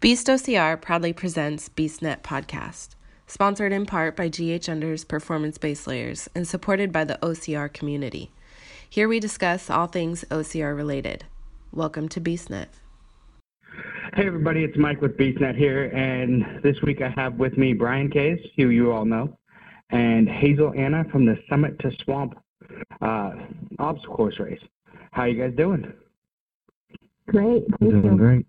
Beast OCR proudly presents BeastNet Podcast, sponsored in part by GH Under's Performance Base Layers and supported by the OCR community. Here we discuss all things OCR related. Welcome to BeastNet. Hey everybody, it's Mike with BeastNet here, and this week I have with me Brian Case, who you all know, and Hazel Anna from the Summit to Swamp obstacle course race. How you guys doing? Great, thank you. Doing great.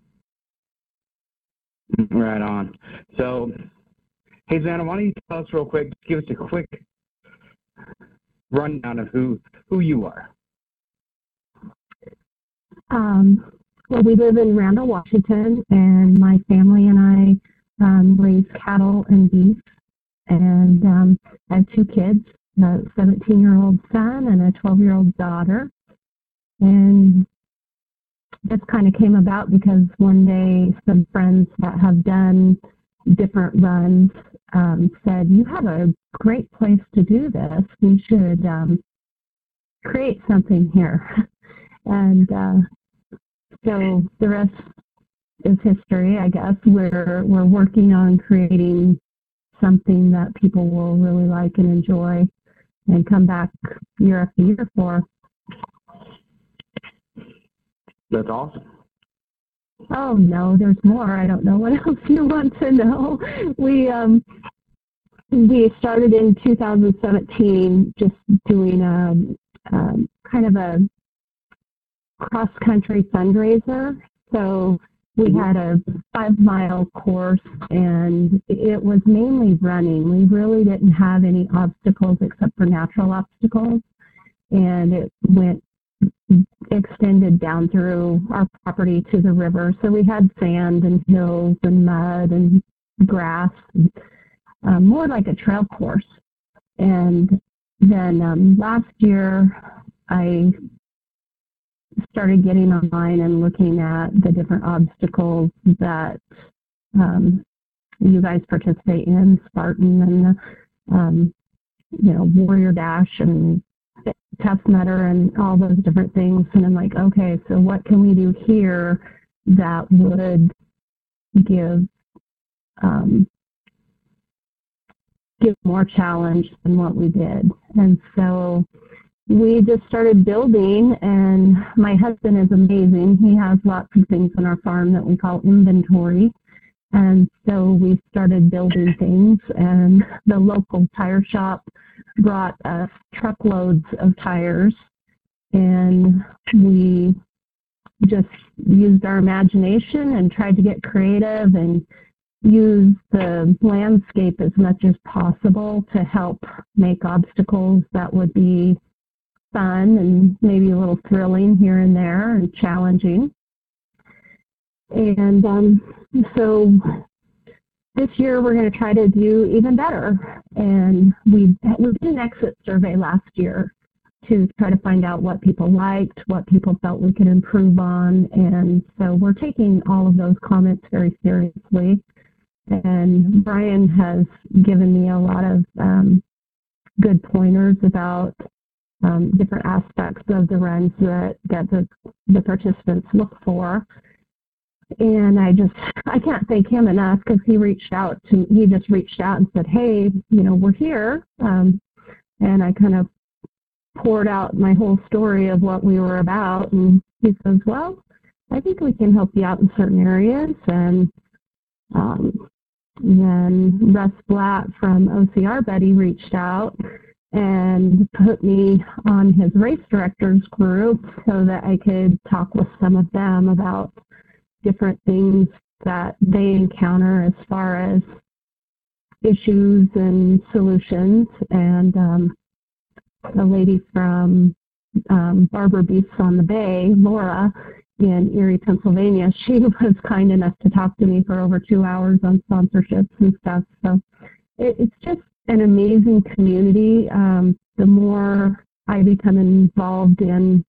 Right on. So, Hazel Anna, why don't you tell us real quick, give us a quick rundown of who you are. Well, we live in Randall, Washington, and my family and I raise cattle and beef, and I have two kids, a 17-year-old son and a 12-year-old daughter. And this kind of came about because one day some friends that have done different runs said, you have a great place to do this. We should create something here. And so the rest is history, I guess. We're working on creating something that people will really like and enjoy and come back year after year for. That's awesome. Oh, no, there's more. I don't know what else you want to know. We started in 2017 just doing kind of a cross-country fundraiser. So we had a 5-mile course, and it was mainly running. We really didn't have any obstacles except for natural obstacles, and it extended down through our property to the river. So we had sand and hills and mud and grass, more like a trail course. And then last year, I started getting online and looking at the different obstacles that you guys participate in, Spartan and Warrior Dash and Tough Mudder and all those different things. And I'm like, okay, so what can we do here that would give more challenge than what we did? And so we just started building, and my husband is amazing. He has lots of things on our farm that we call inventory. And so we started building things, and the local tire shop brought us truckloads of tires, and we just used our imagination and tried to get creative and use the landscape as much as possible to help make obstacles that would be fun and maybe a little thrilling here and there and challenging. And so this year we're going to try to do even better. And we did an exit survey last year to try to find out what people liked, what people felt we could improve on. And so we're taking all of those comments very seriously. And Brian has given me a lot of good pointers about different aspects of the runs that the participants look for. And I can't thank him enough because he just reached out and said, hey, we're here. And I kind of poured out my whole story of what we were about. And he says, well, I think we can help you out in certain areas. And then Russ Blatt from OCR Buddy reached out and put me on his race directors group so that I could talk with some of them about different things that they encounter as far as issues and solutions. And a lady from Barber Beasts on the Bay, Laura, in Erie, Pennsylvania, she was kind enough to talk to me for over 2 hours on sponsorships and stuff. So it's just an amazing community. The more I become involved in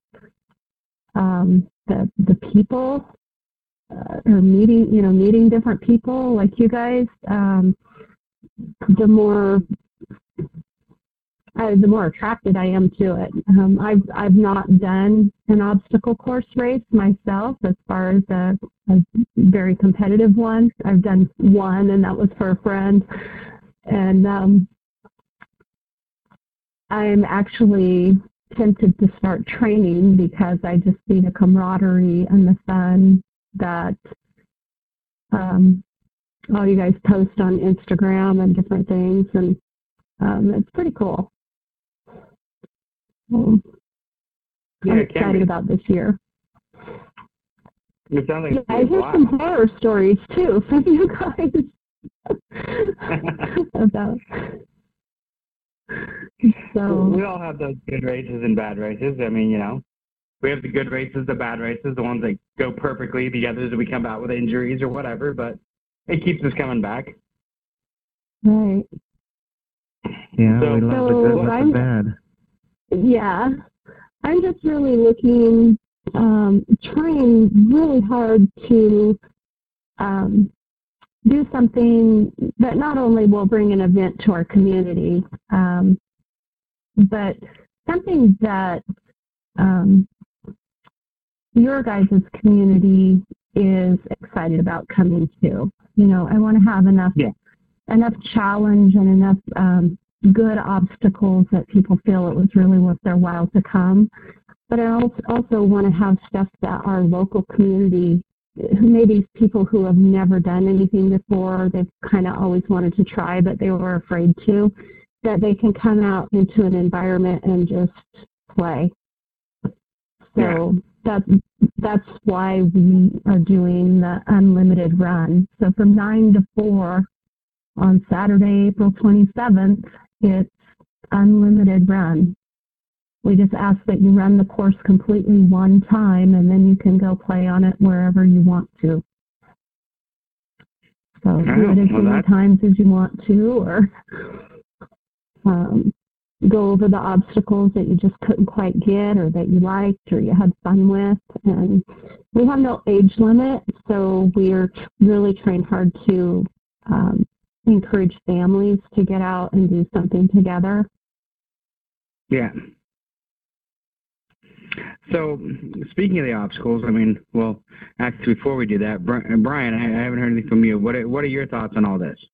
the people, or meeting different people like you guys, the more the more attracted I am to it. I've not done an obstacle course race myself as far as a very competitive one. I've done one, and that was for a friend. And I'm actually tempted to start training because I just see the camaraderie and the fun that all you guys post on Instagram and different things, and it's pretty cool. I'm excited about this year. It sounds like I hear some horror stories too from you guys about. So we all have those good races and bad races. I mean, we have the good races, the bad races, the ones that go perfectly, the others that we come out with injuries or whatever, but it keeps us coming back. Right. Yeah, we love the good with the bad. Yeah. I'm just really looking, trying really hard to do something that not only will bring an event to our community, but something that your guys' community is excited about coming to. I want to have enough challenge and enough good obstacles that people feel it was really worth their while to come. But I also want to have stuff that our local community, maybe people who have never done anything before, they've kind of always wanted to try, but they were afraid to, that they can come out into an environment and just play. So that's why we are doing the unlimited run. So from 9 to 4 on Saturday, April 27th, it's unlimited run. We just ask that you run the course completely one time, and then you can go play on it wherever you want to. So do it as many times as you want to, or go over the obstacles that you just couldn't quite get or that you liked or you had fun with. And we have no age limit, so we're really trying hard to encourage families to get out and do something together. Yeah. So, speaking of the obstacles, actually, before we do that, Brian, I haven't heard anything from you. What are your thoughts on all this?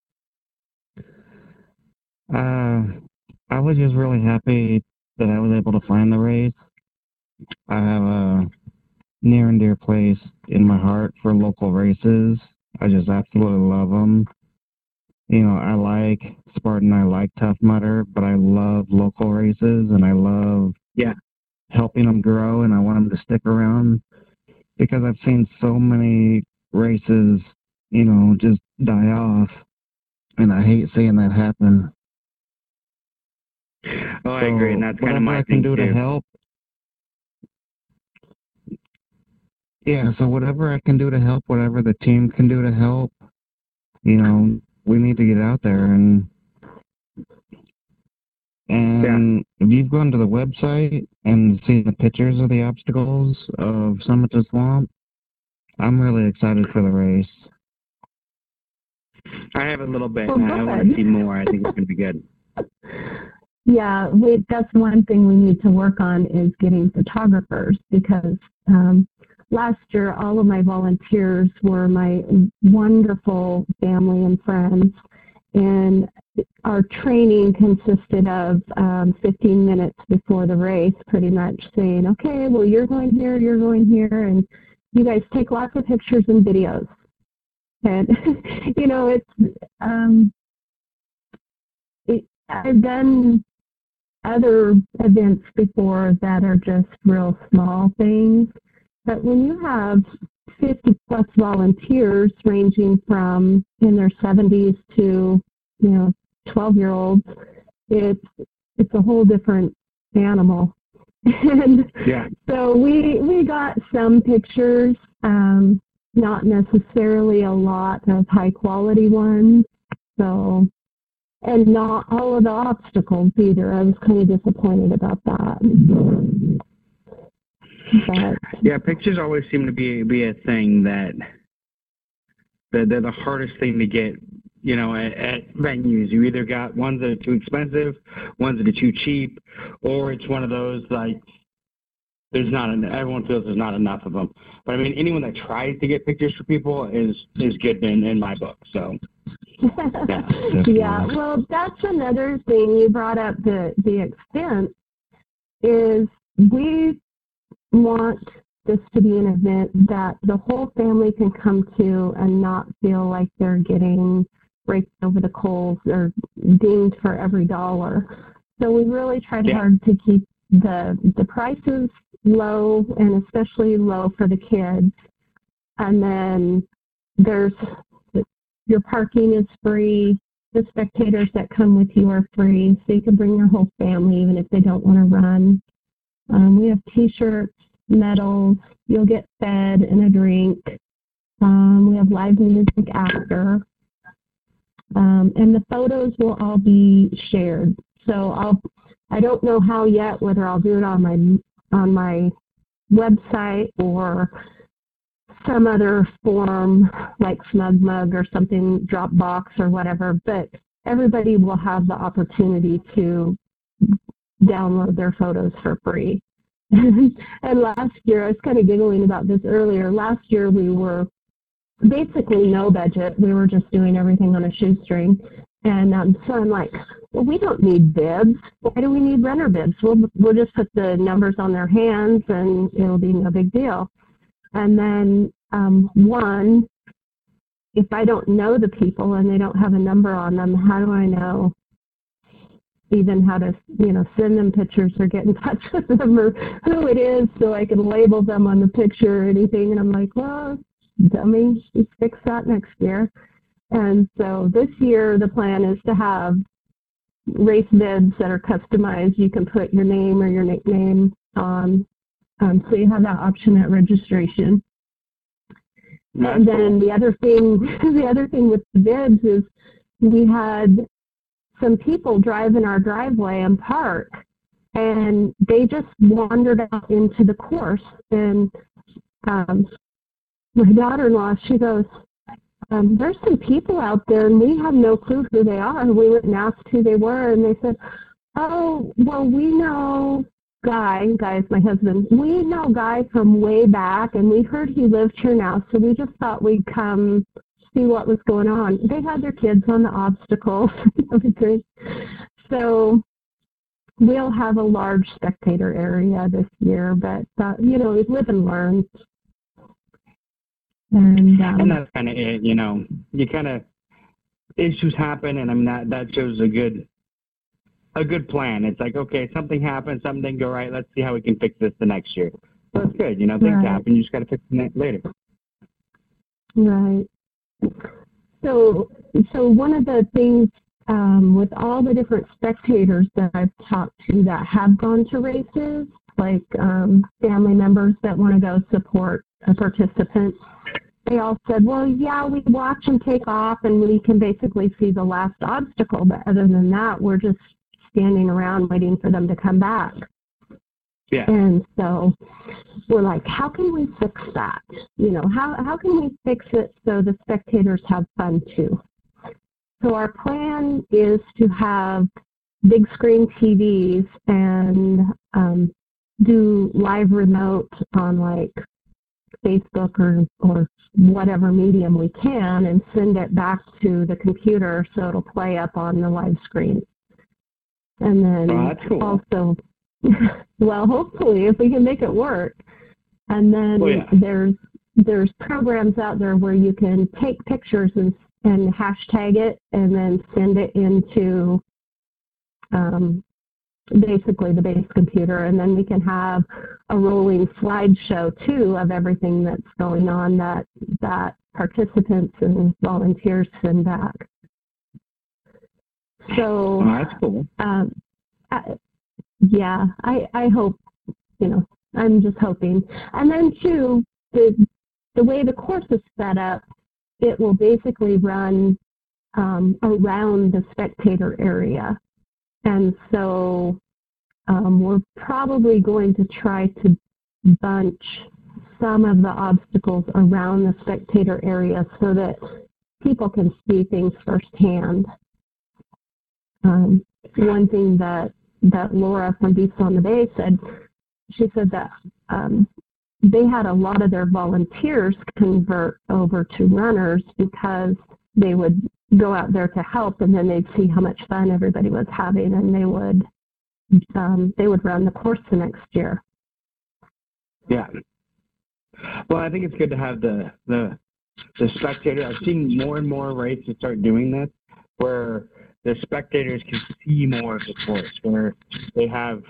I was just really happy that I was able to find the race. I have a near and dear place in my heart for local races. I just absolutely love them. I like Spartan, I like Tough Mudder, but I love local races, and I love helping them grow, and I want them to stick around, because I've seen so many races, just die off, and I hate seeing that happen. Oh, I agree, and that's kind of my thing, too. Whatever I can do to help. Yeah, so whatever I can do to help, whatever the team can do to help, we need to get out there. And if you've gone to the website and seen the pictures of the obstacles of Summit to Swamp, I'm really excited for the race. I have a little bit, and I want to see more. I think it's going to be good. Yeah, that's one thing we need to work on, is getting photographers, because last year all of my volunteers were my wonderful family and friends, and our training consisted of 15 minutes before the race, pretty much saying, okay, well, you're going here, and you guys take lots of pictures and videos. And, I've done other events before that are just real small things, but when you have 50 plus volunteers ranging from in their 70s to 12-year-olds, it's a whole different animal. And so we got some pictures, not necessarily a lot of high quality ones, so, and not all of the obstacles either. I was kind of disappointed about that. But, yeah, pictures always seem to be a thing that they're the hardest thing to get at venues. You either got ones that are too expensive, ones that are too cheap, or it's one of those like everyone feels there's not enough of them. But I mean, anyone that tries to get pictures for people is good in my book. So. Yeah, well, that's another thing you brought up. The expense is we want this to be an event that the whole family can come to and not feel like they're getting raked over the coals or dinged for every dollar. So we really tried hard to keep the prices low, and especially low for the kids. And then your parking is free. The spectators that come with you are free, so you can bring your whole family even if they don't want to run. We have T-shirts, medals. You'll get fed and a drink. We have live music after. And the photos will all be shared. So I don't know how yet, whether I'll do it on my website or some other form like SmugMug or something, Dropbox or whatever, but everybody will have the opportunity to download their photos for free. And last year, I was kind of giggling about this earlier. Last year, we were basically no budget. We were just doing everything on a shoestring. And so I'm like, well, we don't need bibs. Why do we need runner bibs? We'll just put the numbers on their hands and it'll be no big deal. And then if I don't know the people and they don't have a number on them, how do I know even how to, send them pictures or get in touch with them or who it is so I can label them on the picture or anything? And I'm like, well, dummy, just fix that next year. And so this year the plan is to have race bibs that are customized. You can put your name or your nickname on, so you have that option at registration. And then the other thing with the bibs is we had some people drive in our driveway and park, and they just wandered out into the course. And my daughter-in-law, she goes, there's some people out there, and we have no clue who they are. We went and asked who they were, and they said, oh, well, we know Guy is my husband. We know Guy from way back, and we heard he lived here now, so we just thought we'd come see what was going on. They had their kids on the obstacles and everything. So we'll have a large spectator area this year, but, we live and learn. And that's kind of it, you kind of, issues happen, and I mean, that shows a good plan. It's like, okay, something happened, something didn't go right, let's see how we can fix this the next year. So it's good, things happen, you just got to fix them later. Right. So one of the things with all the different spectators that I've talked to that have gone to races, like family members that want to go support a participant, they all said, well, yeah, we watch them take off and we can basically see the last obstacle, but other than that, we're just standing around waiting for them to come back. Yeah. And so we're like, how can we fix that? How can we fix it so the spectators have fun too? So our plan is to have big screen TVs and do live remote on like Facebook or whatever medium we can and send it back to the computer so it'll play up on the live screen. And then that's cool. Also, well, hopefully if we can make it work. And then there's programs out there where you can take pictures and hashtag it and then send it into basically the base computer, and then we can have a rolling slideshow too of everything that's going on that participants and volunteers send back. So that's cool. I hope, I'm just hoping. And then too, the way the course is set up, it will basically run around the spectator area. And so we're probably going to try to bunch some of the obstacles around the spectator area so that people can see things firsthand. One thing that Laura from Beasts on the Bay said, she said that they had a lot of their volunteers convert over to runners because they would go out there to help, and then they'd see how much fun everybody was having, and they would run the course the next year. Yeah. Well, I think it's good to have the spectator. I've seen more and more races start doing this, where the spectators can see more of the course, where they have,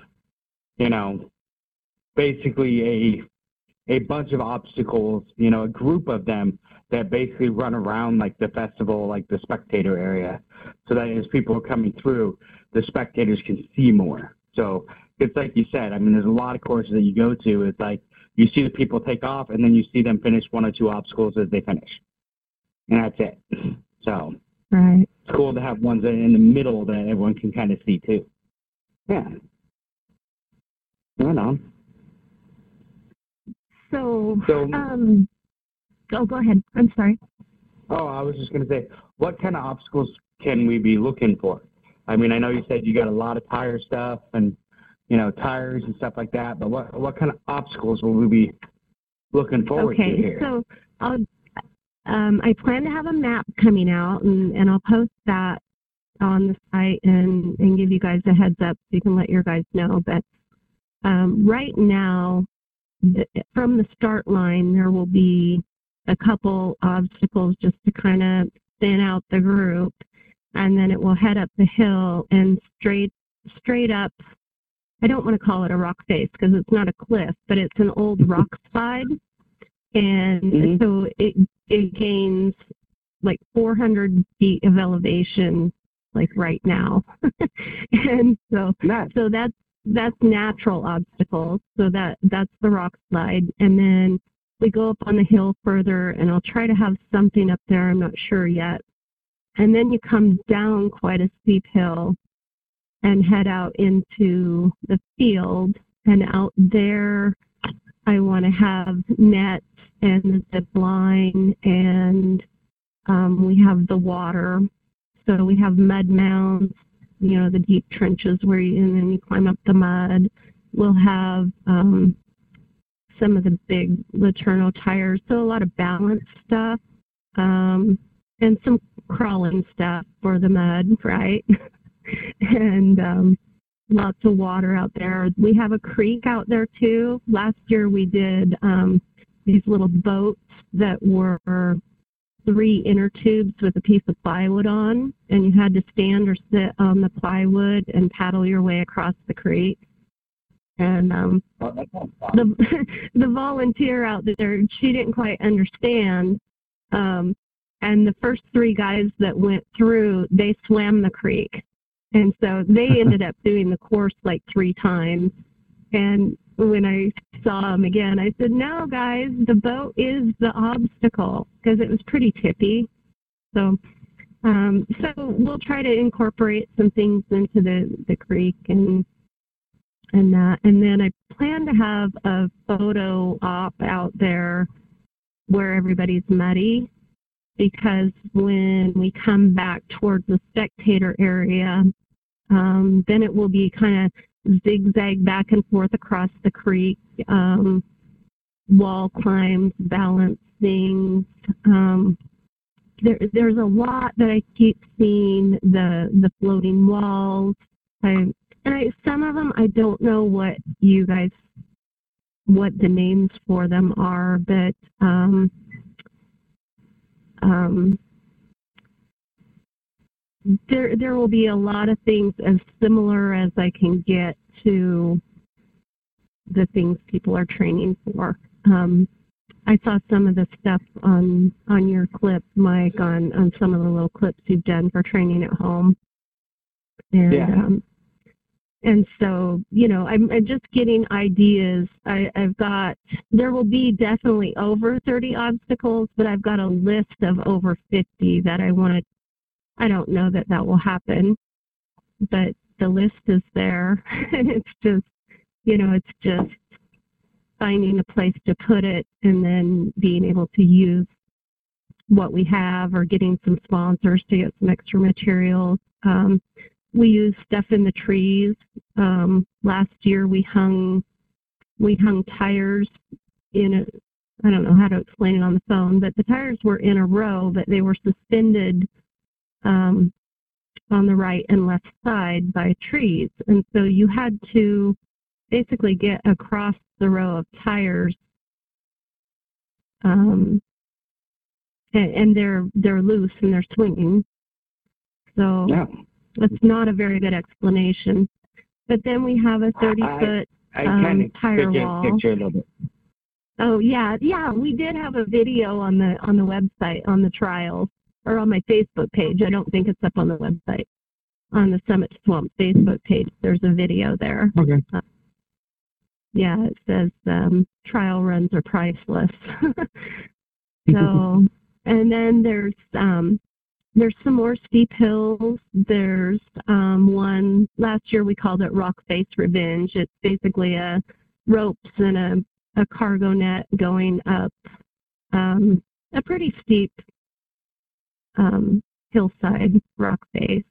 basically a bunch of obstacles, a group of them that basically run around like the festival, like the spectator area, so that as people are coming through, the spectators can see more. So it's like you said, I mean, there's a lot of courses that you go to. It's like you see the people take off, and then you see them finish one or two obstacles as they finish, and that's it. So right. It's cool to have ones in the middle that everyone can kind of see too. Yeah. Right on. So go ahead. I'm sorry. Oh, I was just going to say, what kind of obstacles can we be looking for? I mean, I know you said you got a lot of tire stuff and, tires and stuff like that, but what kind of obstacles will we be looking forward to here? So I plan to have a map coming out, and I'll post that on the site and give you guys a heads up so you can let your guys know. But right now, from the start line, there will be a couple obstacles just to kind of thin out the group, and then it will head up the hill and straight up. I don't want to call it a rock face because it's not a cliff, but it's an old rock slide, and so it gains like 400 feet of elevation, like right now, and so that's natural obstacles. So that's the rock slide, and then we go up on the hill further, and I'll try to have something up there. I'm not sure yet. And then you come down quite a steep hill and head out into the field. And out there, I want to have nets and the zip line, and we have the water. So we have mud mounds, the deep trenches and then you climb up the mud. We'll have some of the big Laterno tires, so a lot of balance stuff, and some crawling stuff for the mud, right? And lots of water out there. We have a creek out there too. Last year we did these little boats that were 3 inner tubes with a piece of plywood on, and you had to stand or sit on the plywood and paddle your way across the creek. And the volunteer out there, she didn't quite understand. And the first 3 guys that went through, they swam the creek. And so they ended up doing the course like 3 times. And when I saw them again, I said, no, guys, the boat is the obstacle, because it was pretty tippy. So we'll try to incorporate some things into the creek and that. And then I plan to have a photo op out there where everybody's muddy, because when we come back towards the spectator area, then it will be kind of zigzag back and forth across the creek, wall climbs, balance things. There's a lot that I keep seeing, the floating walls. Some of them I don't know what the names for them are, but there will be a lot of things as similar as I can get to the things people are training for. I saw some of the stuff on your clip, Mike, on some of the little clips you've done for training at home. And and so, I'm just getting ideas. There will be definitely over 30 obstacles, but I've got a list of over 50 that I want to. I don't know that will happen, but the list is there, and it's just, finding a place to put it and then being able to use what we have or getting some sponsors to get some extra materials. We use stuff in the trees. Last year we hung tires in a, I don't know how to explain it on the phone, but the tires were in a row, but they were suspended on the right and left side by trees. And so you had to basically get across the row of tires, and they're loose and they're swinging. So Yeah. that's not a very good explanation. But then we have a 30-foot I kind of tire could just wall. picture a little bit. Oh yeah, we did have a video on the website on the trials, or on my Facebook page. I don't think it's up on the website. On the Summit to Swamp Facebook page, there's a video there. Okay. Yeah, it says trial runs are priceless. So, and then there's some more steep hills. There's one, last year we called it Rock Face Revenge. It's basically a ropes and a cargo net going up a pretty steep hillside rock face.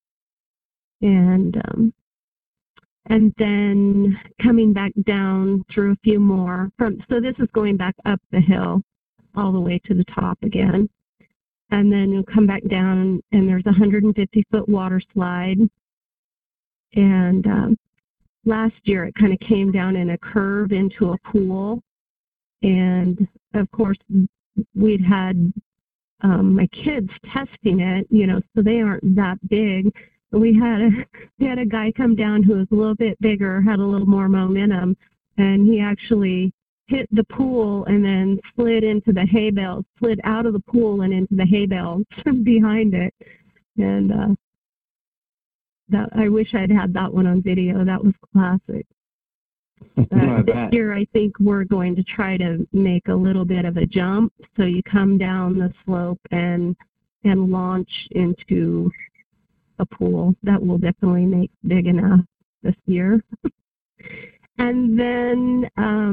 And then coming back down through a few more. So this is going back up the hill all the way to the top again. And then you'll come back down, and there's a 150-foot water slide. And last year it kind of came down in a curve into a pool. And, of course, we'd had my kids testing it, so they aren't that big. We had a guy come down who was a little bit bigger, had a little more momentum, and he actually hit the pool and then slid into the hay bales, slid out of the pool and into the hay bales behind it. And that I wish I'd had that one on video. That was classic. This year, I think we're going to try to make a little bit of a jump. So you come down the slope and launch into a pool. That will definitely make big enough this year. And then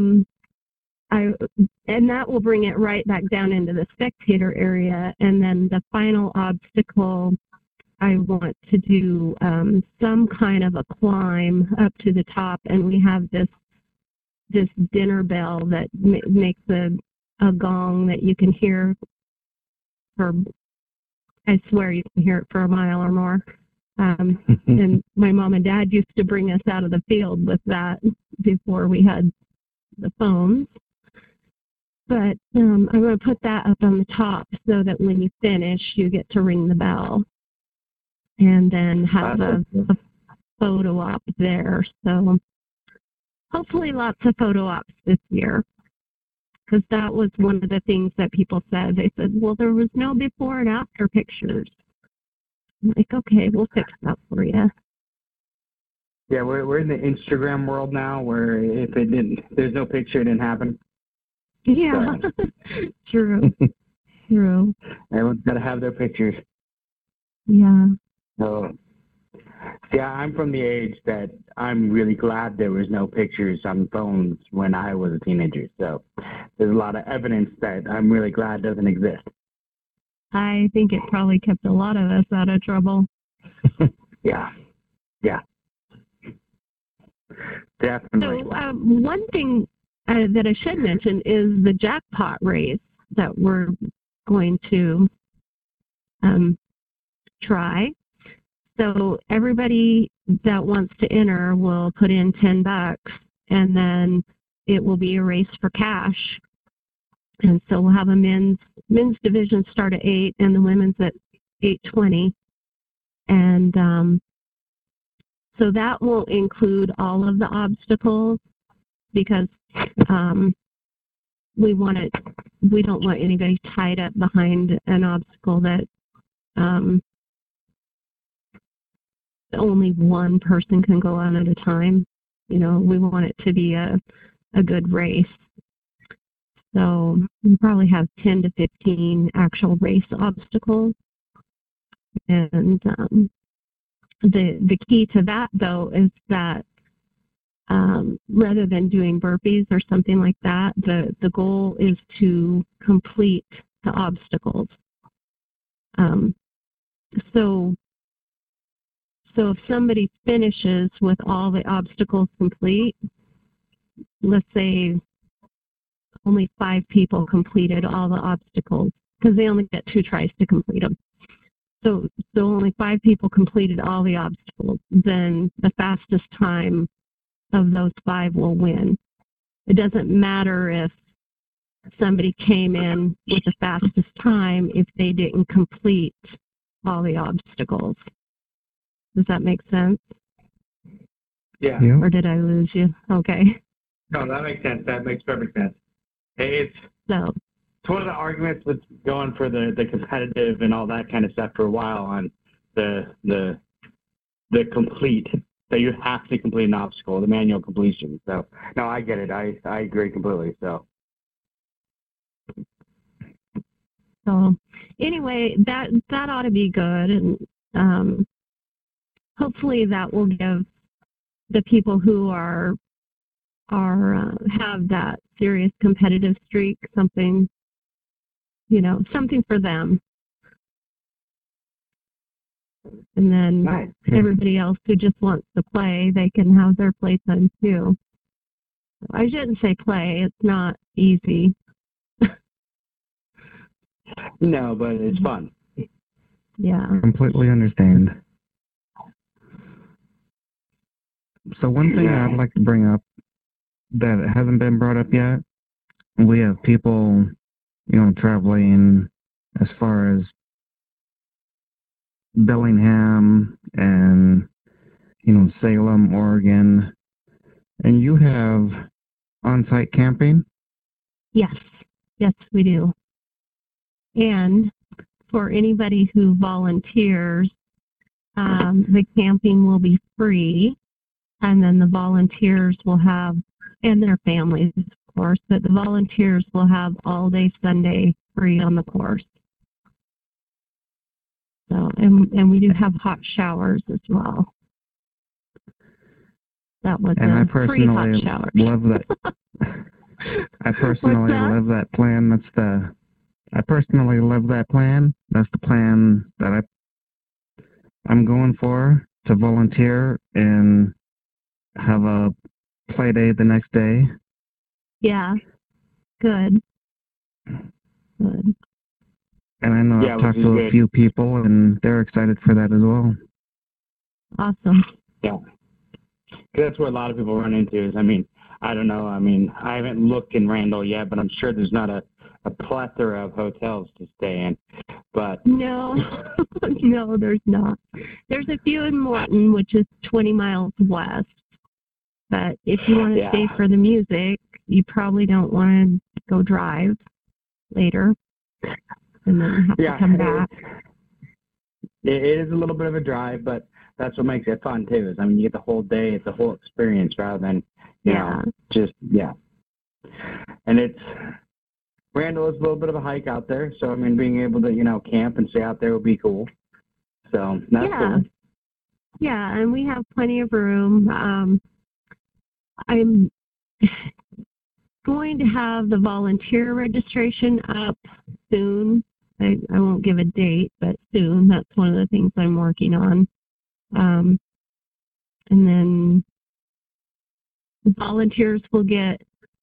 that will bring it right back down into the spectator area. And then the final obstacle, I want to do some kind of a climb up to the top, and we have this dinner bell that makes a gong that you can hear for, I swear you can hear it for a mile or more. And my mom and dad used to bring us out of the field with that before we had the phones. But I'm going to put that up on the top so that when you finish, you get to ring the bell. And then have a photo op there. So hopefully lots of photo ops this year. Because that was one of the things that people said. They said, well, there was no before and after pictures. I'm like, okay, we'll fix that for you. Yeah, we're in the Instagram world now where if it didn't, there's no picture, it didn't happen. Yeah, so. True. Everyone's got to have their pictures. Yeah. So, yeah, I'm from the age that I'm really glad there was no pictures on phones when I was a teenager. So there's a lot of evidence that I'm really glad doesn't exist. I think it probably kept a lot of us out of trouble. Yeah. Definitely. So one thing that I should mention is the jackpot race that we're going to try. So everybody that wants to enter will put in $10, and then it will be a race for cash. And so we'll have a men's division start at 8 and the women's at 8:20. And so that will include all of the obstacles because we don't want anybody tied up behind an obstacle that only one person can go on at a time. We want it to be a good race. So we probably have 10 to 15 actual race obstacles. And the key to that, though, is that rather than doing burpees or something like that, the goal is to complete to obstacles. So if somebody finishes with all the obstacles complete, let's say only 5 people completed all the obstacles, because they only get 2 tries to complete them. So only 5 people completed all the obstacles, then the fastest time of those 5 will win. It doesn't matter if somebody came in with the fastest time if they didn't complete all the obstacles. Does that make sense? Yeah. Or did I lose you? Okay. No, that makes sense. That makes perfect sense. It's So one of the arguments with going for the competitive and all that kind of stuff for a while on the complete, that you have to complete an obstacle, the manual completion. So no, I get it. I agree completely. So anyway, that ought to be good, and hopefully that will give the people who are have that serious competitive streak something, something for them. And then nice. Everybody else who just wants to play, they can have their playtime too. I shouldn't say play, it's not easy. No, but it's fun. Yeah. Completely understand. So one thing I'd like to bring up that hasn't been brought up yet, we have people, traveling as far as Bellingham and, Salem, Oregon, and you have on-site camping? Yes, we do. And for anybody who volunteers, the camping will be free, and then the volunteers will have, and their families, of course, but the volunteers will have all day Sunday free on the course. So, and we do have hot showers as well. That was and a I free hot personally shower. love that. I personally love that plan. I personally love that plan. That's the plan that I'm going for, to volunteer and have a play day the next day. Yeah. Good. And I know I've talked to a few people, and they're excited for that as well. Awesome. Yeah. That's what a lot of people run into is, I don't know. I haven't looked in Randall yet, but I'm sure there's not a plethora of hotels to stay in. But no, no, there's not. There's a few in Morton, which is 20 miles west. But if you want to stay for the music, you probably don't want to go drive later and then have to come back. It is a little bit of a drive, but that's what makes it fun too. Is you get the whole day, it's a whole experience rather than And Randall is a little bit of a hike out there, so being able to camp and stay out there would be cool. So that's cool. Yeah, and we have plenty of room. I'm going to have the volunteer registration up soon. I won't give a date, but soon. That's one of the things I'm working on. And then volunteers will get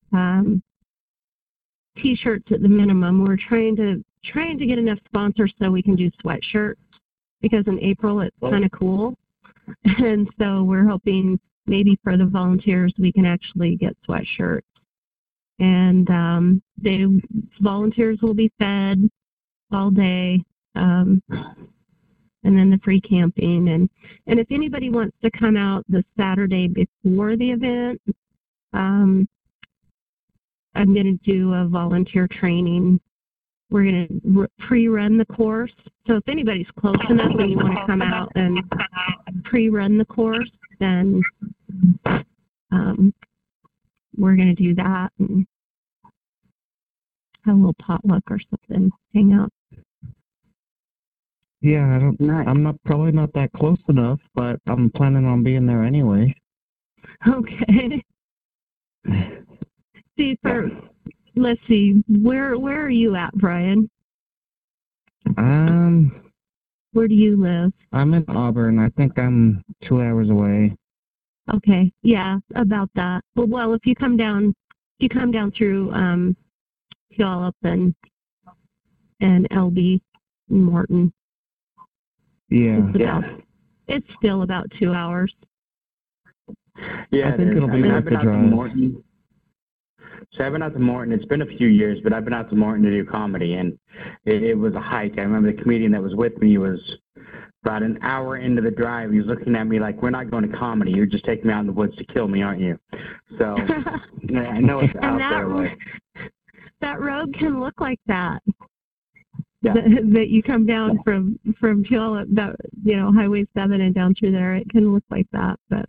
T-shirts at the minimum. We're trying to get enough sponsors so we can do sweatshirts, because in April it's kind of cool. And so we're hoping maybe for the volunteers we can actually get sweatshirts. And the volunteers will be fed all day, and then the free camping. And if anybody wants to come out the Saturday before the event, I'm going to do a volunteer training. We're going to pre-run the course. So if anybody's close enough and you want to come out and pre-run the course, then we're going to do that and have a little potluck or something, hang out. Yeah, I'm probably not that close enough, but I'm planning on being there anyway. Okay. Let's see, where are you at, Brian? Where do you live? I'm in Auburn. I think I'm 2 hours away. Okay, yeah, about that. Well, if you come down through Puyallup and LB and Morton, Yeah. it's still about 2 hours. Yeah, I think it'll be I've worth been the out to drive. Morton. So I've been out to Morton. It's been a few years, but I've been out to Morton to do comedy, and it was a hike. I remember the comedian that was with me was about an hour into the drive. He was looking at me like, "We're not going to comedy. You're just taking me out in the woods to kill me, aren't you?" So yeah, I know it's out there. Like, that road can look like that. Yeah. That you come down from Puyallup, that Highway 7 and down through there, it can look like that. But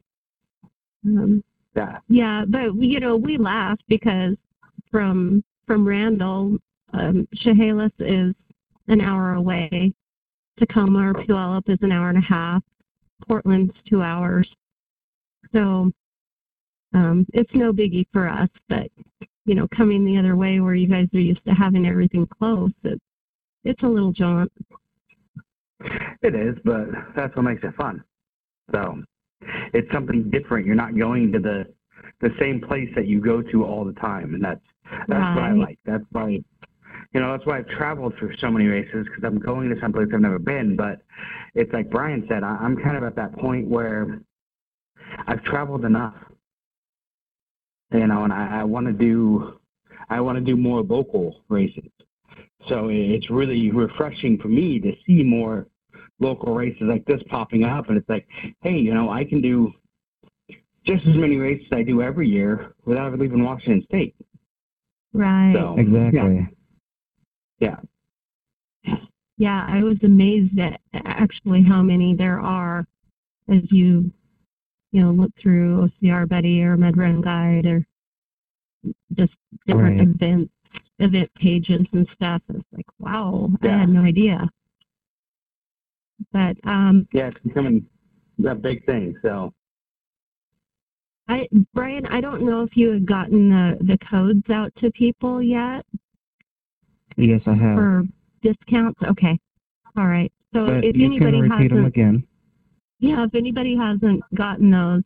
yeah, but we laugh because from Randall, Chehalis is an hour away. Tacoma or Puyallup is an hour and a half. Portland's 2 hours. So it's no biggie for us. But coming the other way where you guys are used to having everything close, it's a little jaunt. It is, but that's what makes it fun. So it's something different. You're not going to the same place that you go to all the time, and that's right. what I like. That's why that's why I've traveled through so many races, because I'm going to some place I've never been. But it's like Brian said, I'm kind of at that point where I've traveled enough, and I want to do more local races. So it's really refreshing for me to see more local races like this popping up, and it's like, hey, I can do just as many races I do every year without ever leaving Washington State. Right. So, Exactly. Yeah. Yeah, I was amazed at actually how many there are as you look through OCR Buddy or MedRun Guide or just different event pages and stuff. It's like, wow, I had no idea. But it's becoming a big thing. So Brian, I don't know if you had gotten the codes out to people yet. Yes, I have. For discounts? Okay. All right. So but if you anybody can repeat them again. Yeah, if anybody hasn't gotten those,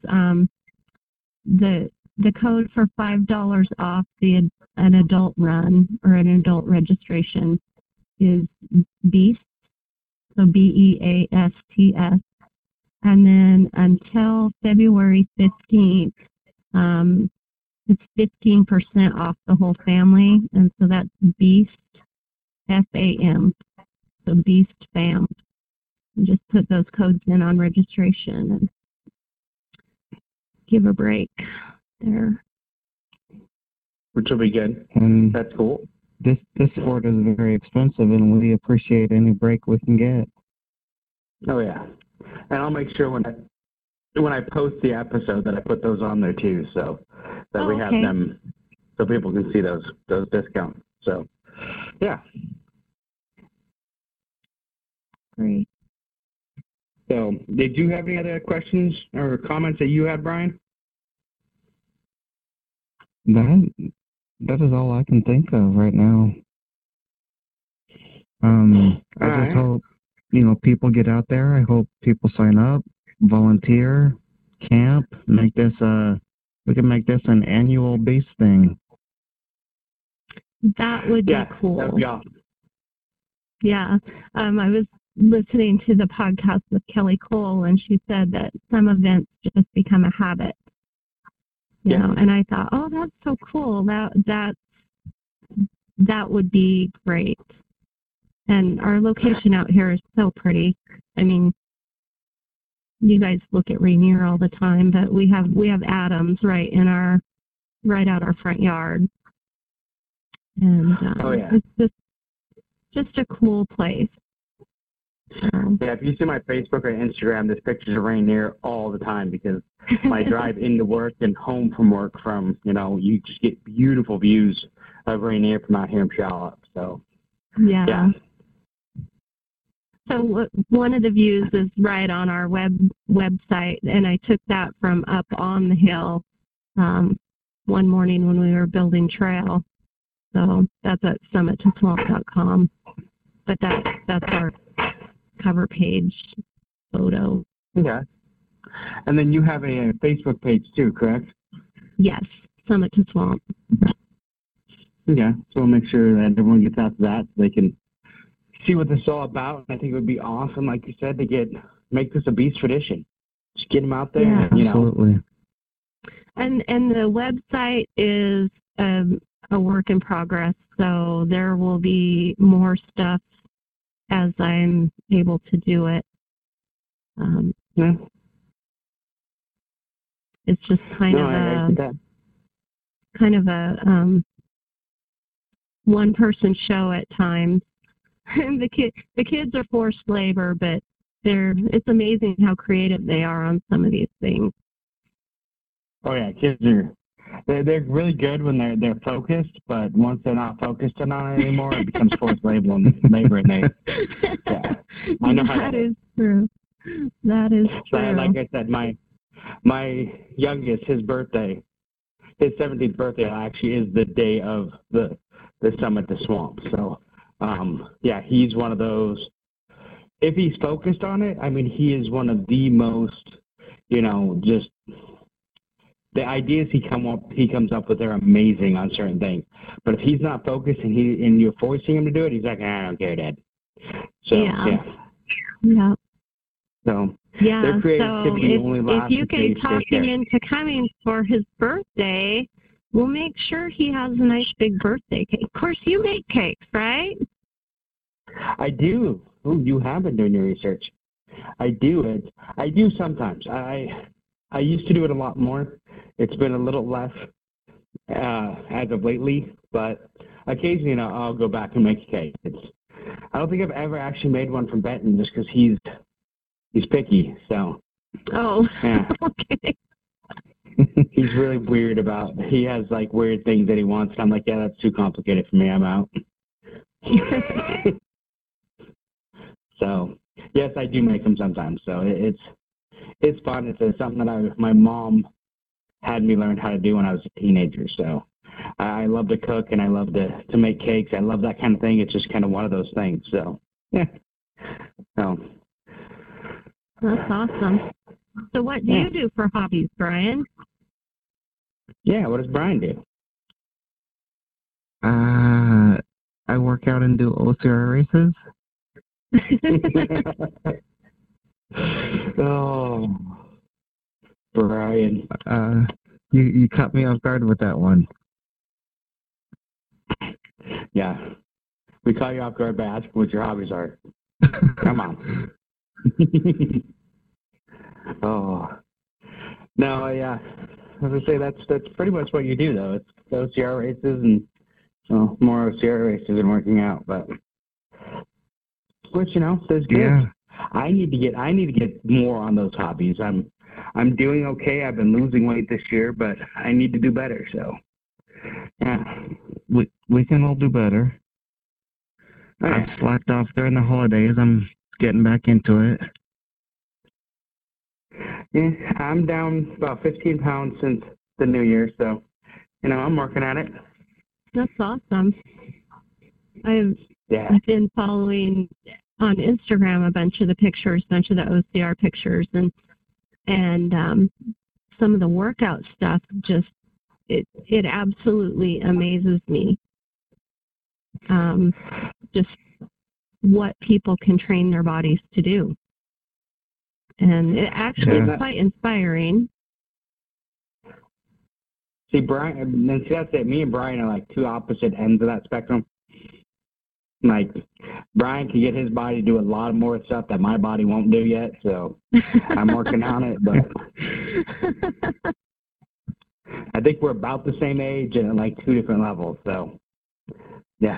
the code for $5 off an adult run or an adult registration is BEAST, so BEASTS. And then until February 15th, it's 15% off the whole family, and so that's BEAST, FAM, so BEAST FAM. And just put those codes in on registration and give a break there. Which will be good. And that's cool. This sport is very expensive, and we appreciate any break we can get. Oh yeah, and I'll make sure when I post the episode that I put those on there too, so that we have them, so people can see those discounts. So yeah. Great. So, did you have any other questions or comments that you had, Brian? That is all I can think of right now. I just hope, people get out there. I hope people sign up, volunteer, camp, we can make this an annual BEAST thing. That would be cool. That would be awesome. Yeah. I was listening to the podcast with Kelly Cole, and she said that some events just become a habit. You know, and I thought, oh, that's so cool. That would be great. And our location out here is so pretty. I mean, you guys look at Rainier all the time, but we have Adams right out our front yard. And it's just a cool place. Yeah, if you see my Facebook or Instagram, there's pictures of Rainier all the time, because my drive into work and home from work you just get beautiful views of Rainier from out here in Puyallup. So yeah. So one of the views is right on our website, and I took that from up on the hill one morning when we were building trail. So that's at summittoswamp.com. but that's our cover page photo. Okay. And then you have a Facebook page too, correct? Yes, Summit to Swamp. Yeah, so we'll make sure that everyone gets out to that so they can see what this is all about. I think it would be awesome, like you said, to make this a beast tradition. Just get them out there, Yeah. Absolutely. And the website is a work in progress, so there will be more stuff as I'm able to do it. Yeah. It's just kind of a one-person show at times. And the kids are forced labor, but it's amazing how creative they are on some of these things. Oh yeah, kids they're really good when they're focused, but once they're not focused on it anymore, it becomes forced labor, and yeah, I know how that is true. That is true. Like I said, my youngest, his 17th birthday actually is the day of the Summit to Swamp. So, yeah, he's one of those. If he's focused on it, I mean, he is one of the most, just the ideas he comes up with are amazing on certain things. But if he's not focused and you're forcing him to do it, he's like, I don't care, Dad. So yeah. So yeah. Their creativity So only lasts if you can talk him into coming for his birthday, we'll make sure he has a nice big birthday cake. Of course, you make cakes, right? I do. Oh, you have been doing your research. I do. I do sometimes. I used to do it a lot more. It's been a little less as of lately, but occasionally, I'll go back and make a cake. I don't think I've ever actually made one from Benton just because he's picky. So. Oh. Yeah. Okay. He's really weird he has like weird things that he wants. And I'm like, yeah, that's too complicated for me. I'm out. So, yes, I do make them sometimes. So it's fun. It's something that my mom had me learn how to do when I was a teenager. So I love to cook and I love to make cakes. I love that kind of thing. It's just kind of one of those things. So, yeah. So. That's awesome. So what do you do for hobbies, Brian? Yeah, what does Brian do? I work out and do OCR races. Oh, Brian. You caught me off guard with that one. Yeah. We caught you off guard by asking what your hobbies are. Come on. Oh. No, yeah. As I say, that's pretty much what you do, though. It's OCR races and more OCR races and working out, but which there's good. Yeah. I need to get more on those hobbies. I'm doing okay. I've been losing weight this year, but I need to do better. So, yeah, we can all do better. Right. I've slacked off during the holidays. I'm getting back into it. Yeah, I'm down about 15 pounds since the new year, so I'm working at it. That's awesome. I've been following on Instagram a bunch of the OCR pictures, and some of the workout stuff. Just it absolutely amazes me. Just what people can train their bodies to do, and it actually is quite inspiring. See, that's it. Me and Brian are like two opposite ends of that spectrum. Like, Brian can get his body to do a lot more stuff that my body won't do yet, so I'm working on it, but I think we're about the same age and at like two different levels, so yeah.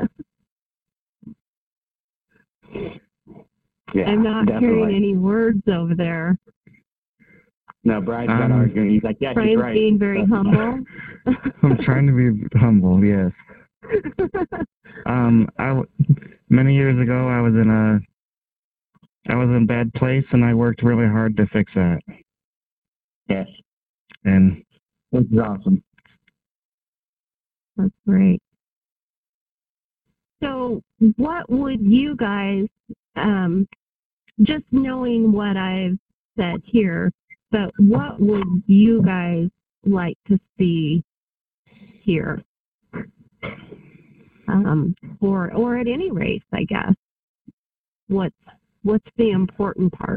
Yeah, I'm not definitely hearing any words over there. No, Brian's not arguing. He's like, yeah, Brian's he's right. being very humble. I'm trying to be humble, yes. Many years ago, I was in a bad place, and I worked really hard to fix that. Yes. And this is awesome. That's great. So what would you guys, just knowing what I've said here, but what would you guys like to see here? Or at any race, I guess. What's the important part?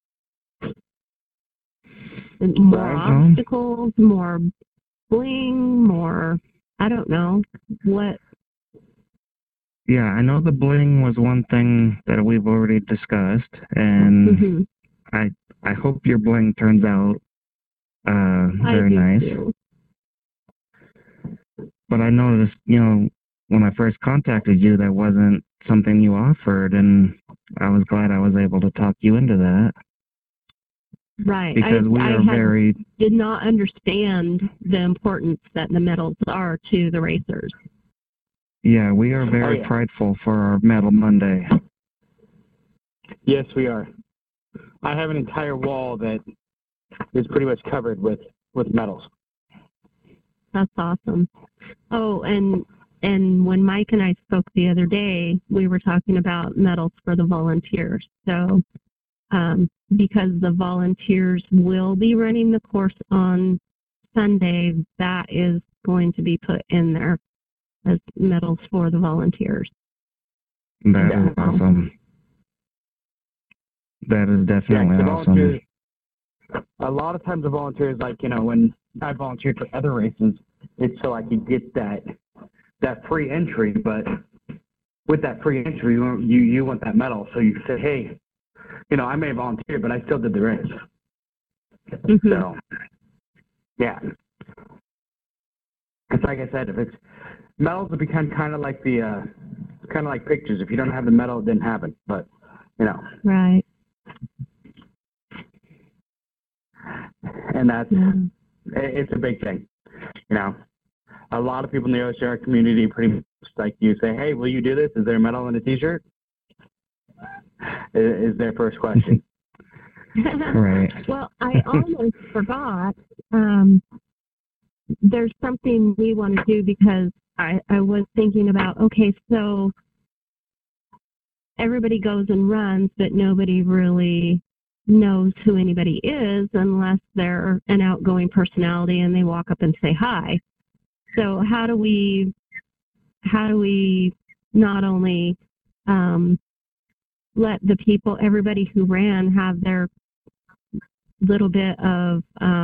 More obstacles, more bling, more, I don't know, what? Yeah, I know the bling was one thing that we've already discussed, and I hope your bling turns out very nice. Too. But I noticed, when I first contacted you, that wasn't something you offered, and I was glad I was able to talk you into that. Right. Because I did not understand the importance that the medals are to the racers. Yeah, we are very prideful for our Medal Monday. Yes, we are. I have an entire wall that is pretty much covered with medals. That's awesome. Oh, and when Mike and I spoke the other day, we were talking about medals for the volunteers. So because the volunteers will be running the course on Sunday, that is going to be put in there as medals for the volunteers. That is awesome. That is definitely awesome. A lot of times the volunteers, like, when I volunteered for other races, it's so I could get that free entry, but with that free entry, you want that medal, so you say, hey, I may volunteer, but I still did the race. Mm-hmm. So, yeah. It's like I said, if it's medals will become kind of like pictures. If you don't have the medal, it didn't happen. But Right. And that's it's a big thing. A lot of people in the OCR community pretty much like you say, hey, will you do this? Is there a medal and a T-shirt? Is their first question. Right. Well, I almost forgot. There's something we want to do because I was thinking about, okay, so everybody goes and runs, but nobody really knows who anybody is unless they're an outgoing personality and they walk up and say hi. So how do we not only let the people, everybody who ran, have their little bit of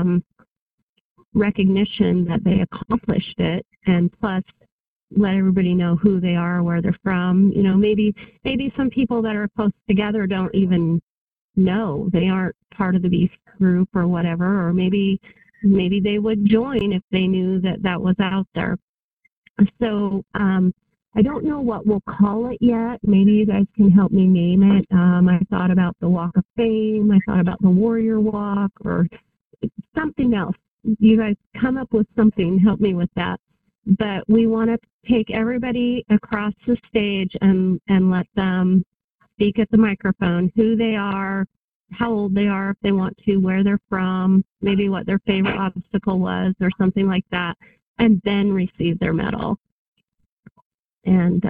recognition that they accomplished it, and plus let everybody know who they are, where they're from. Maybe some people that are close together don't even know, they aren't part of the Beast group or whatever, or maybe they would join if they knew that was out there. So I don't know what we'll call it yet. Maybe you guys can help me name it. I thought about the Walk of Fame. I thought about the Warrior Walk or something else. You guys come up with something. Help me with that. But we want to take everybody across the stage and let them speak at the microphone, who they are, how old they are if they want to, where they're from, maybe what their favorite obstacle was or something like that, and then receive their medal. And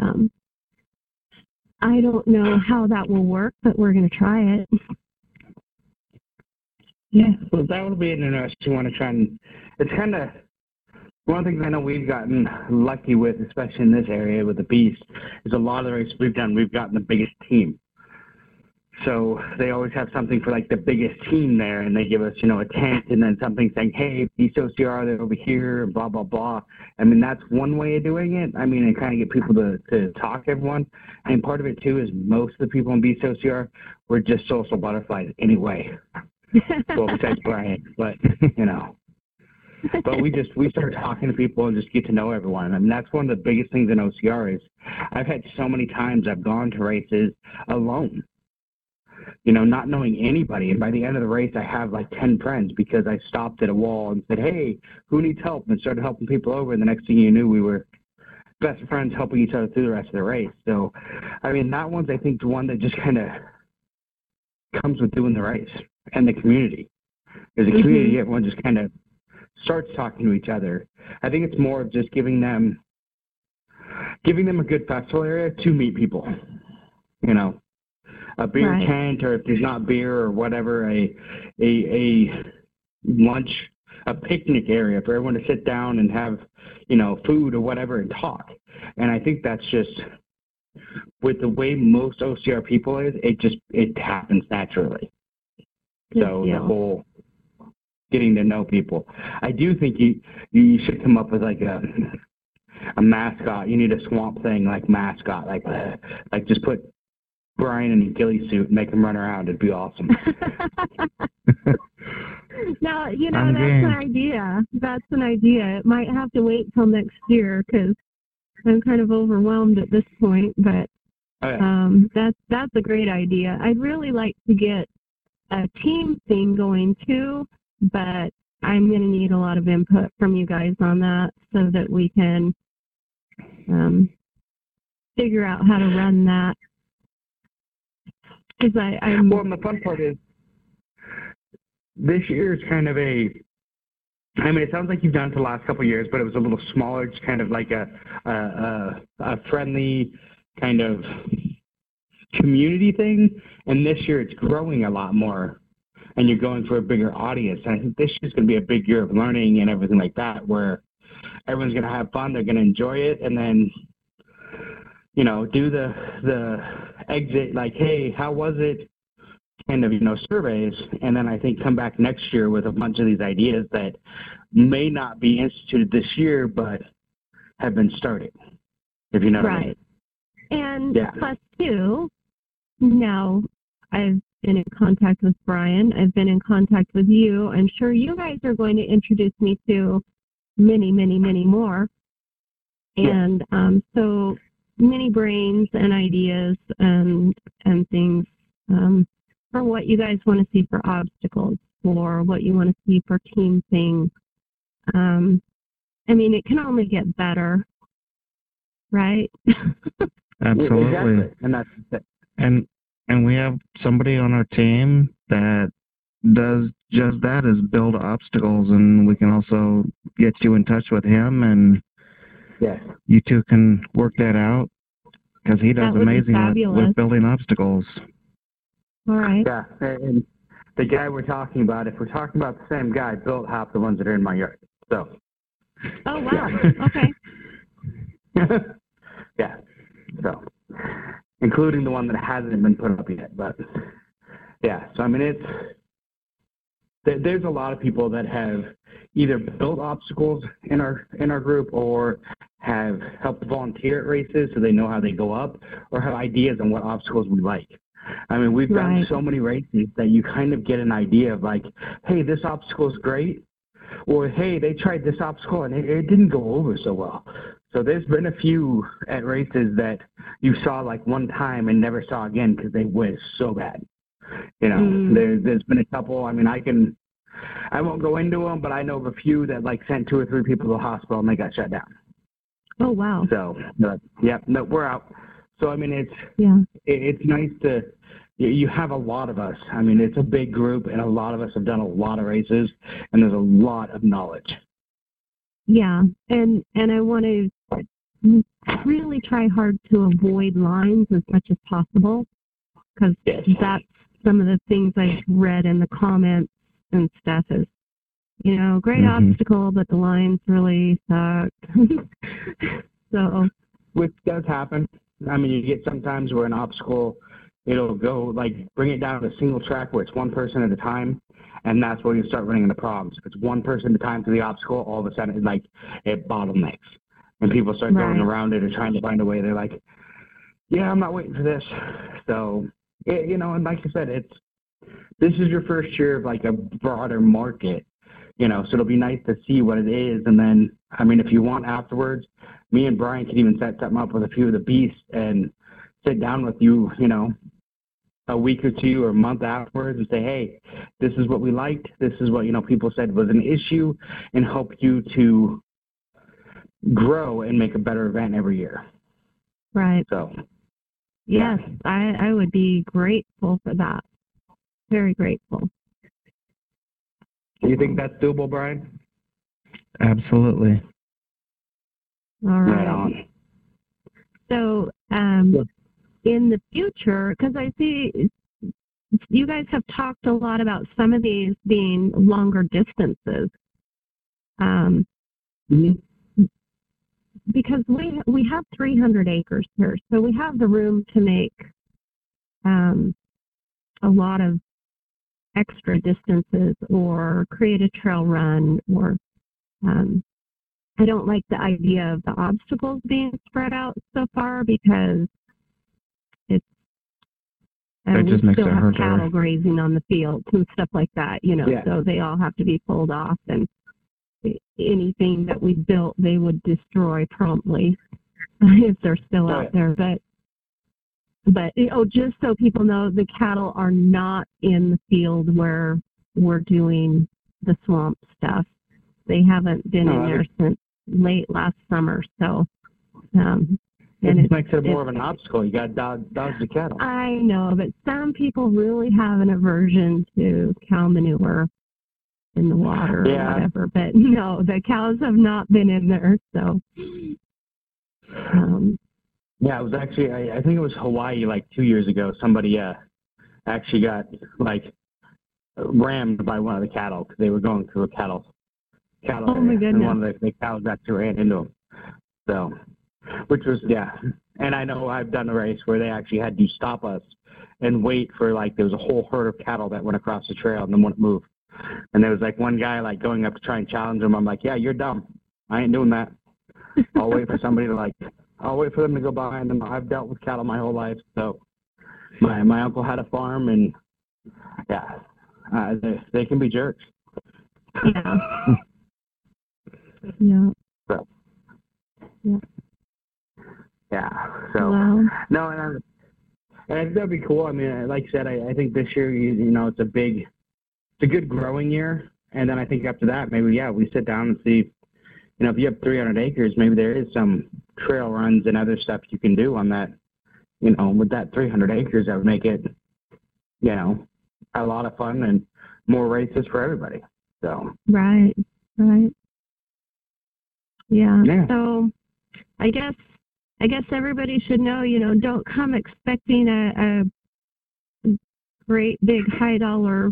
I don't know how that will work, but we're going to try it. Yeah, well, that would be an interesting one to try. And it's kind of one of the things I know we've gotten lucky with, especially in this area with the Beast, is a lot of the races we've done, we've gotten the biggest team. So they always have something for, like, the biggest team there, and they give us, a tent and then something saying, hey, Beast OCR, they're over here, and blah, blah, blah. I mean, that's one way of doing it. I mean, and kind of get people to talk to everyone. And part of it, too, is most of the people in Beast OCR were just social butterflies anyway. Well, besides Brian, but, But we start talking to people and just get to know everyone. I mean, that's one of the biggest things in OCR is I've had so many times I've gone to races alone, not knowing anybody. And by the end of the race, I have like 10 friends because I stopped at a wall and said, hey, who needs help? And started helping people over. And the next thing you knew, we were best friends helping each other through the rest of the race. So, I mean, that one's, I think, the one that just kind of comes with doing the race and the community. There's a community, everyone just kind of starts talking to each other. I think it's more of just giving them giving them a good festival area to meet people. You know, a beer Right. tent, or if there's not beer or whatever, a lunch, a picnic area for everyone to sit down and have, you know, food or whatever and talk. And I think that's just, with the way most OCR people is, it happens naturally. Good So deal. the whole getting to know people. I do think you should come up with like a mascot. You need a Swamp Thing like mascot, like just put Brian in a ghillie suit and make him run around. It'd be awesome. Now, you know, I'm that's game. an idea. That's an idea. It might have to wait till next year because I'm kind of overwhelmed at this point, but Oh, yeah. that's a great idea. I'd really like to get a team thing going too, but I'm going to need a lot of input from you guys on that so that we can figure out how to run that. Because I'm Well, and the fun part is this year is kind of it sounds like you've done it the last couple of years, but it was a little smaller, just kind of like a friendly kind of community thing. And this year it's growing a lot more, and you're going for a bigger audience. And I think this year's going to be a big year of learning and everything like that, where everyone's going to have fun, they're going to enjoy it, and then, you know, do the exit, like, hey, how was it? Kind of, you know, surveys, and then I think come back next year with a bunch of these ideas that may not be instituted this year, but have been started, if you know what I mean. right. And Yeah. plus two, now I've been in contact with Brian. I've been in contact with you. I'm sure you guys are going to introduce me to many, many, many more. Yeah. And so many brains and ideas and things for what you guys want to see for obstacles, for what you want to see for team things. I mean, it can only get better, right? Absolutely. Exactly. And that's it. And we have somebody on our team that does just that, is build obstacles, and we can also get you in touch with him, and Yes. you two can work that out, because he does That would be amazing fabulous. with building obstacles. All right. Yeah. And the guy we're talking about, if we're talking about the same guy, built half the ones that are in my yard. So. Oh, wow. Yeah. Okay. Yeah. So, including the one that hasn't been put up yet, but yeah. So I mean, there's a lot of people that have either built obstacles in our group, or have helped volunteer at races so they know how they go up, or have ideas on what obstacles we like. I mean, we've done Right. so many races that you kind of get an idea of like, hey, this obstacle is great, or hey, they tried this obstacle and it didn't go over so well. So there's been a few at races that you saw like one time and never saw again because they went so bad. You know, there's been a couple. I mean, I won't go into them, but I know of a few that like sent 2 or 3 people to the hospital and they got shut down. Oh, wow. So, no, we're out. So I mean, it's nice to. You have a lot of us. I mean, it's a big group, and a lot of us have done a lot of races, and there's a lot of knowledge. Yeah, and I want to really try hard to avoid lines as much as possible, because Yes. that's some of the things I've read in the comments and stuff is, you know, great obstacle, but the lines really suck. So. Which does happen. I mean, you get sometimes where an obstacle, it'll go, like, bring it down to a single track where it's one person at a time, and that's where you start running into problems. If it's one person at a time to the obstacle, all of a sudden, it bottlenecks, and people start going around it or trying to find a way. They're like, yeah, I'm not waiting for this. So, you know, and like I said, this is your first year of, like, a broader market, you know, so it'll be nice to see what it is. And then, I mean, if you want afterwards, me and Brian could even set something up with a few of the beasts and sit down with you, you know, a week or 2 or a month afterwards and say, hey, this is what we liked. This is what, you know, people said was an issue, and help you to grow and make a better event every year. Right. So. Yes, I would be grateful for that. Very grateful. You think that's doable, Brian? Absolutely. All right. Right on. So in the future, because I see you guys have talked a lot about some of these being longer distances. Because we have 300 acres here, so we have the room to make a lot of extra distances or create a trail run, or I don't like the idea of the obstacles being spread out so far because it's we still have cattle grazing on the fields and stuff like that, so they all have to be pulled off, and anything that we built they would destroy promptly if they're still out there. But just so people know, the cattle are not in the field where we're doing the swamp stuff. They haven't been in there since late last summer. So, it makes it more of an obstacle. You got to dodge the cattle. I know, but some people really have an aversion to cow manure in the water or whatever. But no, the cows have not been in there. So, it was actually, I think it was Hawaii like 2 years ago. Somebody actually got rammed by one of the cattle because they were going through a cattle oh my goodness. And one of the cows actually ran into them. So, which was, and I know I've done a race where they actually had to stop us and wait for there was a whole herd of cattle that went across the trail and then wouldn't move. And there was one guy going up to try and challenge him. I'm like, yeah, you're dumb. I ain't doing that. I'll wait for somebody to I'll wait for them to go behind them. I've dealt with cattle my whole life. So my uncle had a farm, and they can be jerks. Yeah. Yeah. So. Yeah. Yeah. So wow. No, and that'd be cool. I mean, like I said, I think this year, it's a good growing year, and then I think after that, maybe we sit down and see. If you have 300 acres, maybe there is some trail runs and other stuff you can do on that. With that 300 acres, that would make it, a lot of fun and more races for everybody. So. Right. Yeah. So, I guess everybody should know, don't come expecting a great big high dollar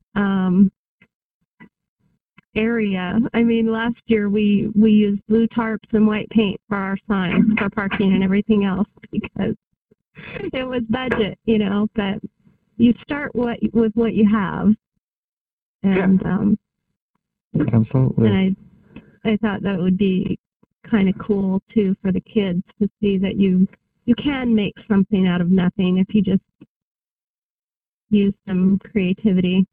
area. I mean, last year we used blue tarps and white paint for our signs for parking and everything else because it was budget, but you start with what you have. And absolutely. And I thought that would be kind of cool too for the kids to see that you can make something out of nothing if you just use some creativity.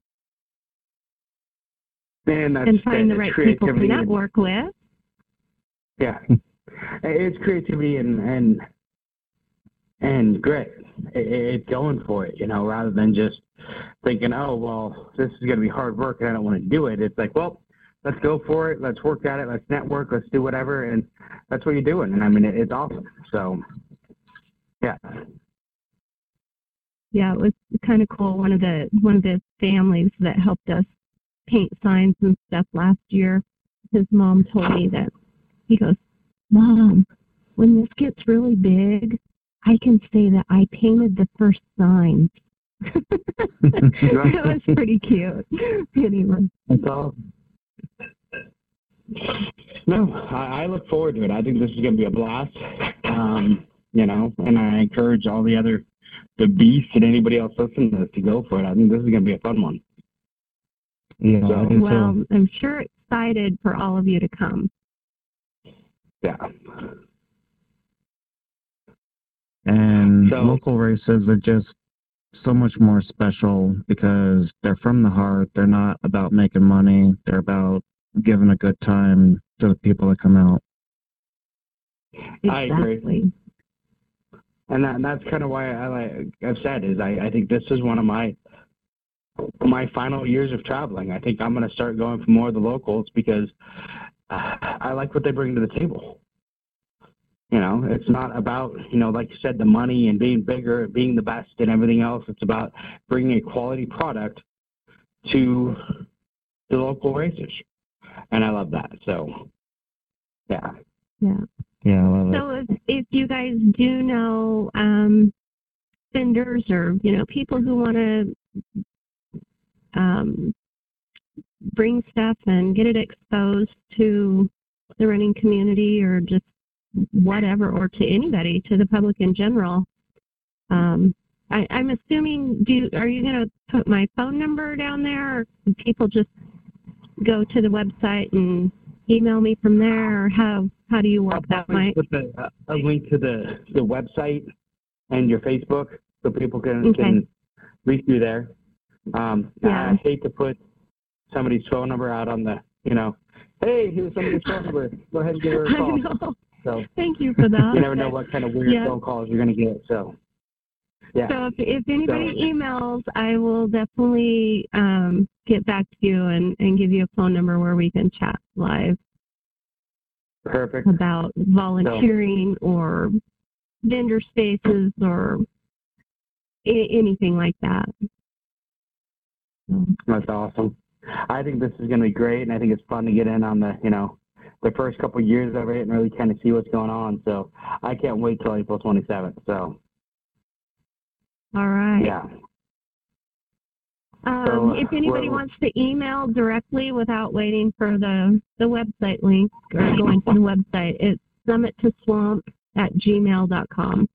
And find the right people to network with. Yeah, it's creativity and grit. It's going for it, rather than just thinking, oh, well, this is going to be hard work and I don't want to do it. It's well, let's go for it. Let's work at it. Let's network. Let's do whatever. And that's what you're doing. And I mean, it's awesome. So, yeah. Yeah, it was kind of cool. One of the families that helped us paint signs and stuff last year, his mom told me that he goes, Mom, when this gets really big, I can say that I painted the first sign. It was pretty cute. Anyway. That's awesome. No, I look forward to it. I think this is going to be a blast. And I encourage all the beasts and anybody else listening to this to go for it. I think this is going to be a fun one. Yeah. Well, I'm sure excited for all of you to come. Yeah. And local races are just so much more special because they're from the heart. They're not about making money. They're about giving a good time to the people that come out. Exactly. I agree. And that's kind of why I've said is I think this is one of my final years of traveling. I think I'm going to start going for more of the locals because I like what they bring to the table. It's not about, like you said, the money and being bigger, being the best and everything else. It's about bringing a quality product to the local racers. And I love that. So, yeah. Yeah. Yeah, I love it. So if you guys do know vendors or people who want to bring stuff and get it exposed to the running community or just whatever, or to anybody, to the public in general, I'm assuming, are you going to put my phone number down there, or can people just go to the website and email me from there, or how do you work that, Mike? Put a link to the website and your Facebook so people can reach you there. I hate to put somebody's phone number out on the, hey, here's somebody's phone number. Go ahead and give her a call. I know. So thank you for that. You never know what kind of weird phone calls you're going to get. So, yeah. So if anybody emails, I will definitely get back to you and give you a phone number where we can chat live. Perfect. About volunteering or vendor spaces or anything like that. That's awesome. I think this is going to be great, and I think it's fun to get in on the first couple of years of it and really kind of see what's going on. So I can't wait till April 27th. So. All right. Yeah. If anybody wants to email directly without waiting for the website link or going to the website, it's summittoswamp@gmail.com.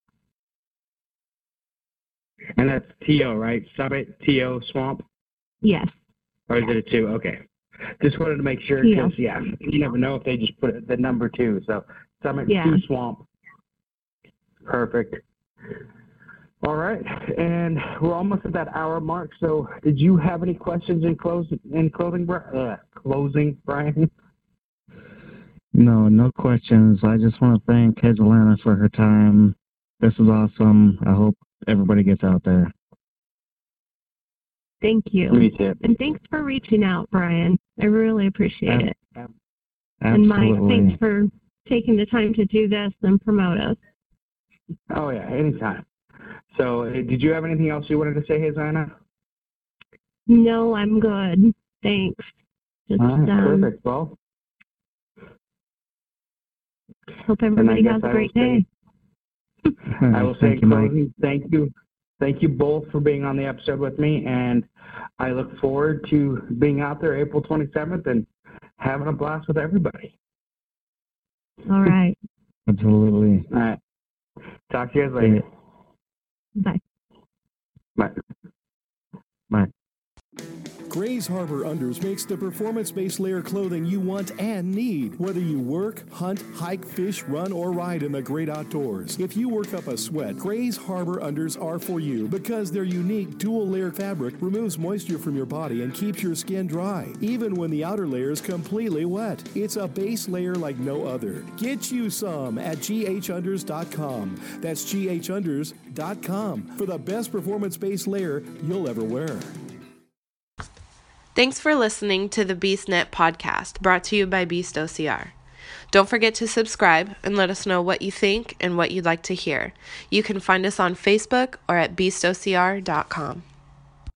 And that's T-O, right? Summit, T-O, Swamp? Yes. Or is it a 2? Okay. Just wanted to make sure because, you never know if they just put the number 2. So Summit 2 Swamp. Perfect. All right. And we're almost at that hour mark. So did you have any questions in closing, Brian? No questions. I just want to thank Hazel-Anna for her time. This is awesome. I hope everybody gets out there. Thank you. Me too. And thanks for reaching out, Brian. I really appreciate it. Absolutely. And Mike, thanks for taking the time to do this and promote us. Oh, yeah, anytime. So did you have anything else you wanted to say, Hazel-Anna? No, I'm good. Thanks. Just, perfect. Well, hope everybody has a great day. I will say, Mike. Thank you both for being on the episode with me, and I look forward to being out there April 27th and having a blast with everybody. All right. Absolutely. All right. Talk to you guys later. Bye. Bye. Bye. Grays Harbor Unders makes the performance-based layer clothing you want and need, whether you work, hunt, hike, fish, run, or ride in the great outdoors. If you work up a sweat, Grays Harbor Unders are for you because their unique dual-layer fabric removes moisture from your body and keeps your skin dry, even when the outer layer is completely wet. It's a base layer like no other. Get you some at ghunders.com. That's ghunders.com for the best performance-based layer you'll ever wear. Thanks for listening to the BeastNet podcast, brought to you by Beast OCR. Don't forget to subscribe and let us know what you think and what you'd like to hear. You can find us on Facebook or at beastocr.com.